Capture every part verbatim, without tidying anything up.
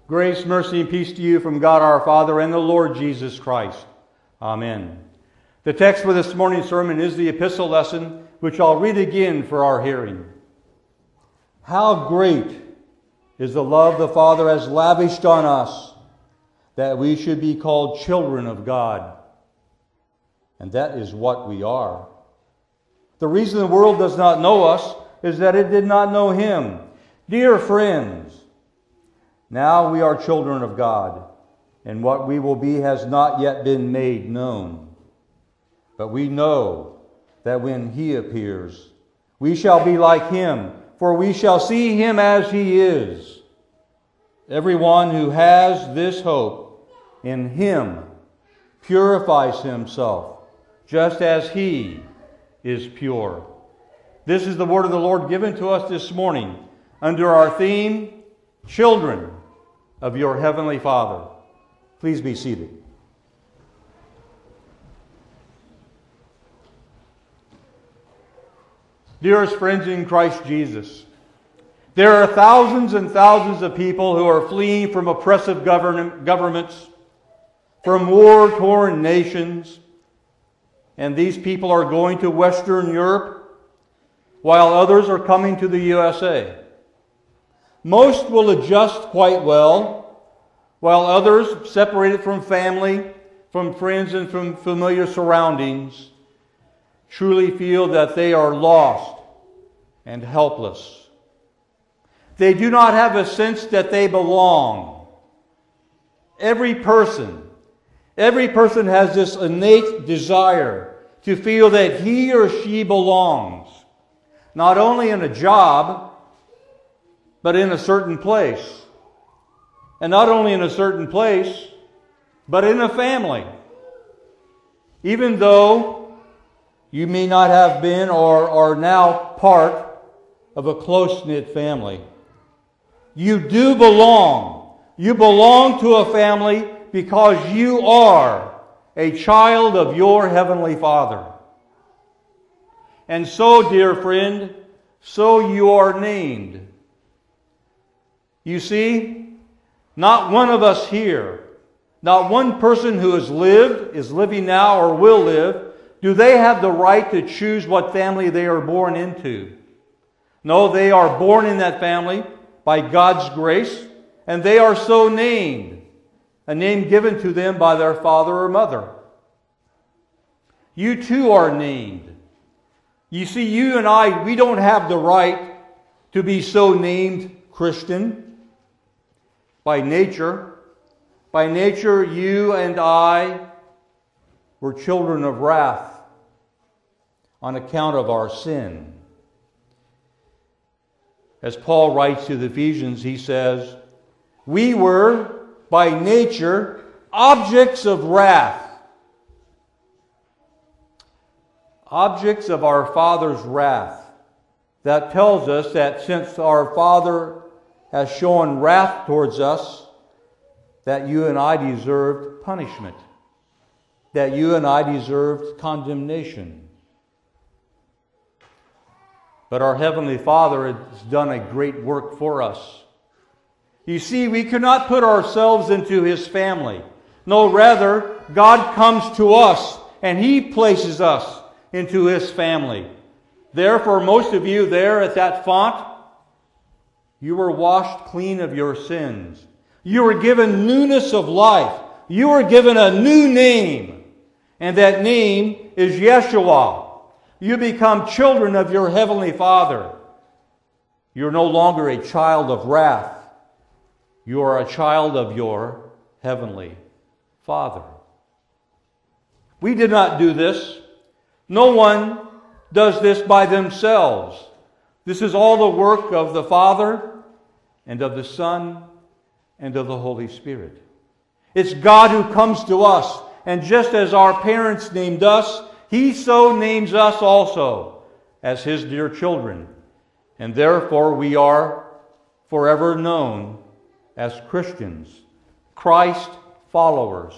Grace, mercy, and peace to you from God our Father and the Lord Jesus Christ. Amen. The text for this morning's sermon is the epistle lesson, which I'll read again for our hearing. How great is the love the Father has lavished on us, that we should be called children of God. And that is what we are. The reason the world does not know us is that it did not know Him. Dear friends, now we are children of God, and what we will be has not yet been made known. But we know that when He appears, we shall be like Him, for we shall see Him as He is. Everyone who has this hope in Him purifies himself, just as He is pure. This is the word of the Lord given to us this morning under our theme, Children of Your Heavenly Father. Please be seated. Dearest friends in Christ Jesus, there are thousands and thousands of people who are fleeing from oppressive govern- governments, from war-torn nations, and these people are going to Western Europe, while others are coming to the U S A. Most will adjust quite well, while others, separated from family, from friends, and from familiar surroundings, truly feel that they are lost and helpless. They do not have a sense that they belong. Every person, every person has this innate desire to feel that he or she belongs, not only in a job, but in a certain place. And not only in a certain place, but in a family. Even though you may not have been or are now part of a close-knit family, you do belong. You belong to a family because you are a child of your Heavenly Father. And so, dear friend, so you are named. You see, not one of us here, not one person who has lived, is living now, or will live, do they have the right to choose what family they are born into. No, they are born in that family by God's grace, and they are so named, a name given to them by their father or mother. You too are named. You see, you and I, we don't have the right to be so named Christian. By nature, by nature, you and I were children of wrath on account of our sin. As Paul writes to the Ephesians, he says, we were, by nature, objects of wrath. Objects of our Father's wrath. That tells us that since our Father has shown wrath towards us, that you and I deserved punishment, that you and I deserved condemnation. But our Heavenly Father has done a great work for us. You see, we cannot put ourselves into His family. No, rather, God comes to us and He places us into His family. Therefore, most of you there at that font, you were washed clean of your sins. You were given newness of life. You were given a new name. And that name is Yeshua. You become children of your Heavenly Father. You're no longer a child of wrath. You are a child of your Heavenly Father. We did not do this. No one does this by themselves. This is all the work of the Father and of the Son and of the Holy Spirit. It's God who comes to us, and just as our parents named us, He so names us also as His dear children. And therefore we are forever known as Christians, Christ followers.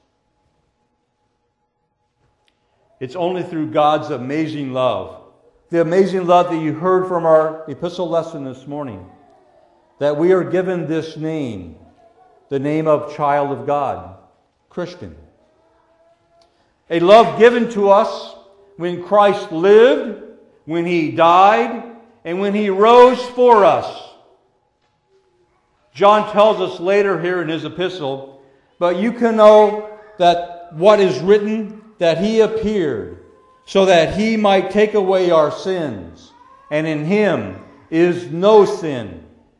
It's only through God's amazing love, the amazing love that you heard from our epistle lesson this morning, that we are given this name, the name of child of God, Christian. A love given to us when Christ lived, when He died, and when He rose for us. John tells us later here in his epistle, but you can know that what is written, that He appeared, so that He might take away our sins, and in Him is no sin.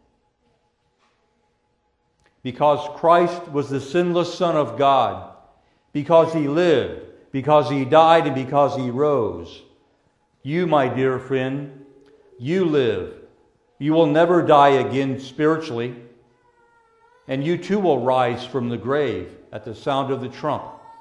Because Christ was the sinless Son of God, because He lived, because He died, and because He rose. You, my dear friend, you live. You will never die again spiritually. And you too will rise from the grave at the sound of the trump.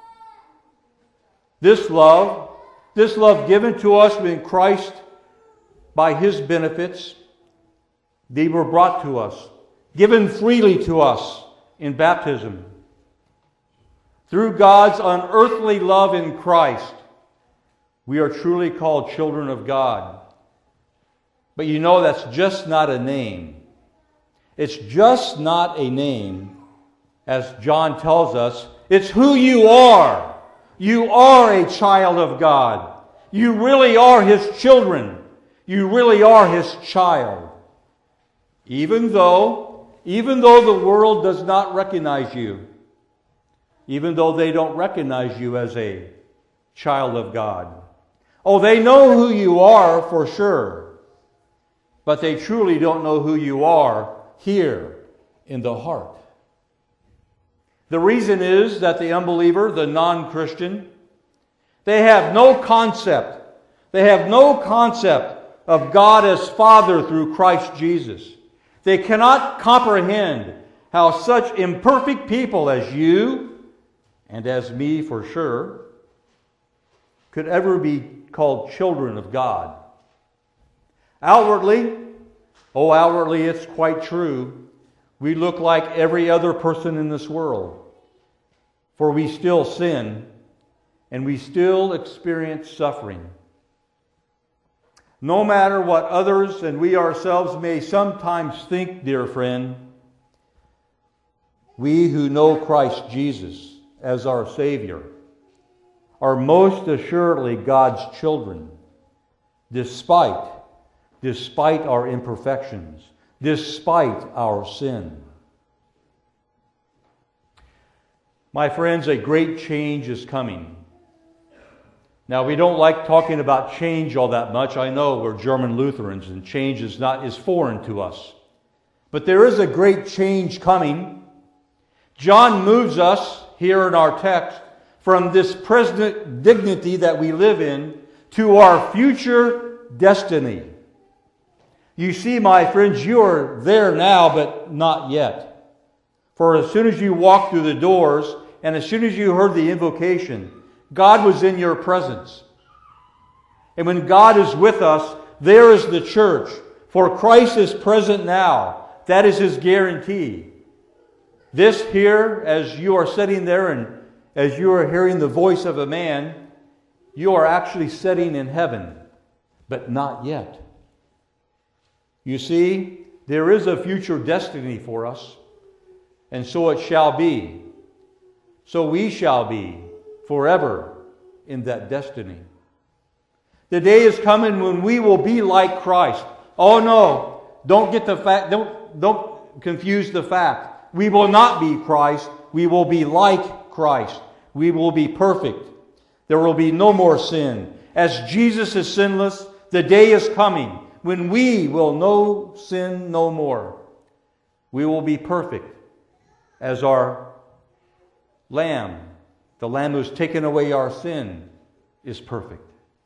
This love, this love given to us in Christ by His benefits, they were brought to us, given freely to us in baptism. Through God's unearthly love in Christ, we are truly called children of God. But you know that's just not a name. It's just not a name, as John tells us. It's who you are. You are a child of God. You really are His children. You really are His child. Even though, even though the world does not recognize you, even though they don't recognize you as a child of God. Oh, they know who you are for sure, but they truly don't know who you are here in the heart. The reason is that the unbeliever, the non-Christian, they have no concept. They have no concept of God as Father through Christ Jesus. They cannot comprehend how such imperfect people as you, and as me for sure, could ever be called children of God. Outwardly, oh, outwardly it's quite true. We look like every other person in this world. For we still sin, and we still experience suffering. No matter what others and we ourselves may sometimes think, dear friend, we who know Christ Jesus as our Savior are most assuredly God's children, despite despite our imperfections, despite our sin. My friends, a great change is coming. Now, we don't like talking about change all that much. I know we're German Lutherans and change is not is foreign to us. But there is a great change coming. John moves us here in our text from this present dignity that we live in to our future destiny. You see, my friends, you are there now, but not yet. For as soon as you walked through the doors, and as soon as you heard the invocation, God was in your presence. And when God is with us, there is the church. For Christ is present now. That is His guarantee. This here, as you are sitting there and as you are hearing the voice of a man, you are actually sitting in heaven, but not yet. You see, there is a future destiny for us, and so it shall be. So we shall be forever in that destiny. The day is coming when we will be like Christ. Oh no, don't get the fact, don't, don't confuse the fact. We will not be Christ, we will be like Christ. We will be perfect. There will be no more sin. As Jesus is sinless, the day is coming when we will know sin no more. We will be perfect as our Lamb, the Lamb who's taken away our sin, is perfect.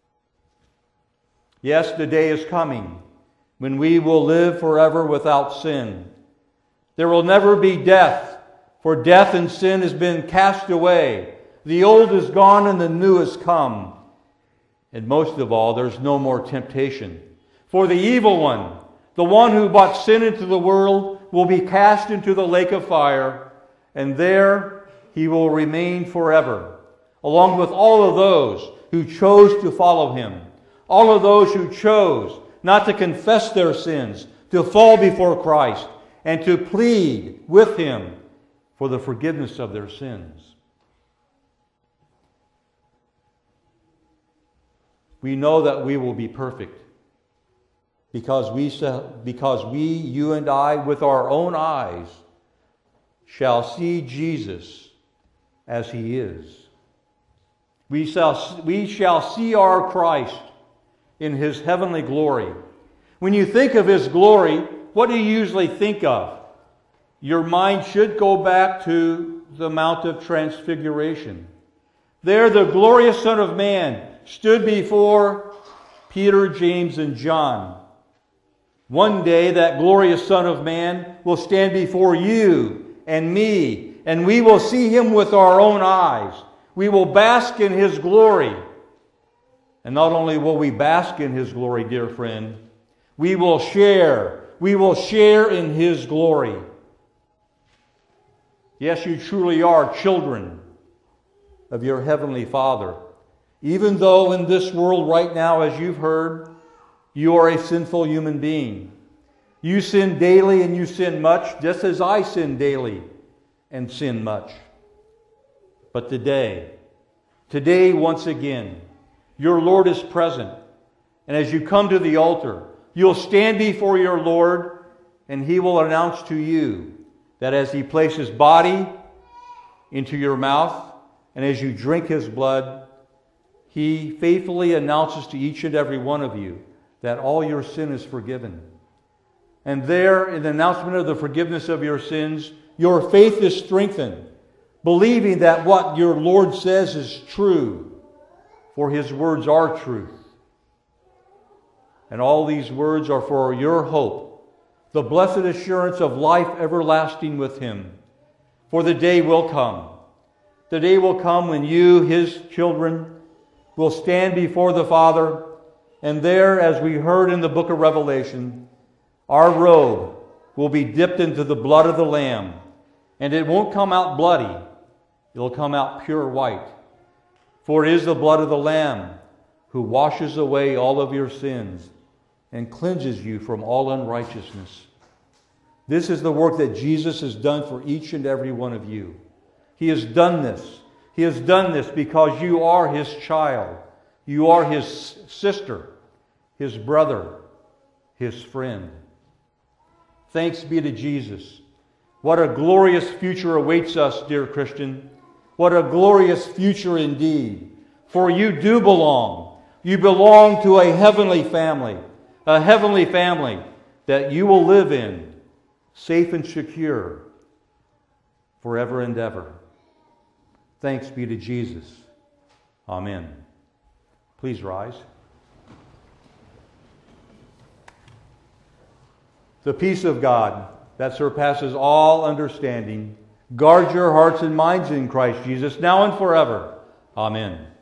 Yes, the day is coming when we will live forever without sin. There will never be death, for death and sin has been cast away. The old is gone and the new has come. And most of all, there's no more temptation. For the evil one, the one who brought sin into the world, will be cast into the lake of fire, and there he will remain forever, along with all of those who chose to follow him, all of those who chose not to confess their sins, to fall before Christ, and to plead with him for the forgiveness of their sins. We know that we will be perfect because we, because we, you and I, with our own eyes, shall see Jesus as He is. We shall, we shall see our Christ in His heavenly glory. When you think of His glory, what do you usually think of? Your mind should go back to the Mount of Transfiguration. There the glorious Son of Man stood before Peter, James, and John. One day that glorious Son of Man will stand before you and me, and we will see Him with our own eyes. We will bask in His glory. And not only will we bask in His glory, dear friend, we will share. We will share in His glory. Yes, you truly are children of your Heavenly Father. Even though in this world right now, as you've heard, you are a sinful human being. You sin daily and you sin much, just as I sin daily and sin much. But today, today once again, your Lord is present. And as you come to the altar, you'll stand before your Lord and He will announce to you that as He places His body into your mouth and as you drink His blood, He faithfully announces to each and every one of you that all your sin is forgiven. And there, in the announcement of the forgiveness of your sins, your faith is strengthened, believing that what your Lord says is true, for His words are truth. And all these words are for your hope, the blessed assurance of life everlasting with Him. For the day will come. The day will come when you, His children, will stand before the Father, and there, as we heard in the book of Revelation, our robe will be dipped into the blood of the Lamb, and it won't come out bloody. It'll come out pure white. For it is the blood of the Lamb who washes away all of your sins and cleanses you from all unrighteousness. This is the work that Jesus has done for each and every one of you. He has done this. He has done this because you are His child. You are His sister, His brother, His friend. Thanks be to Jesus. What a glorious future awaits us, dear Christian. What a glorious future indeed. For you do belong. You belong to a heavenly family. A heavenly family that you will live in, safe and secure, forever and ever. Thanks be to Jesus. Amen. Please rise. The peace of God that surpasses all understanding, guard your hearts and minds in Christ Jesus, now and forever. Amen.